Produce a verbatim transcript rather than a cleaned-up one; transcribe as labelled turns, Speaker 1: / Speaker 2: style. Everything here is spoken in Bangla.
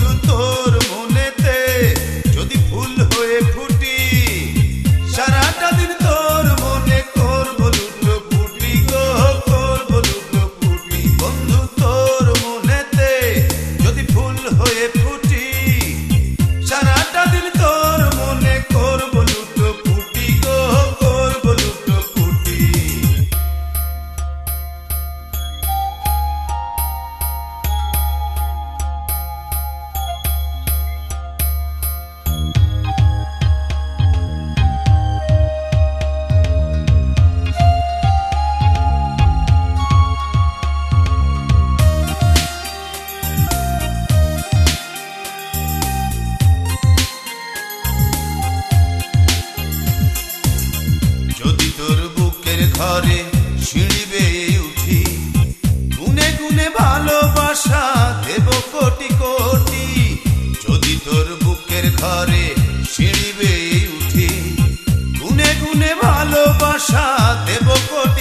Speaker 1: বন্ধু তোর মনেতে যদি ফুল হয়ে ফুটি, সারাটা দিন তোর মনে করবো লুটো ফুটি গো, করবো লুটো ফুটি। বন্ধু তোর মনেতে যদি ফুল হয়ে ফুটি, সারাটা দিন তোর মনে করবো লুটো ফুটি গো, করবো লুটো ফুটি। যদি তোর বুকের ঘরে সিঁড়ি বেয়ে উঠি, গুনে গুনে ভালোবাসা দেব কোটি কোটি। যদি তোর বুকের ঘরে সিঁড়ি বেয়ে উঠি, গুনে গুনে ভালোবাসা দেব কোটি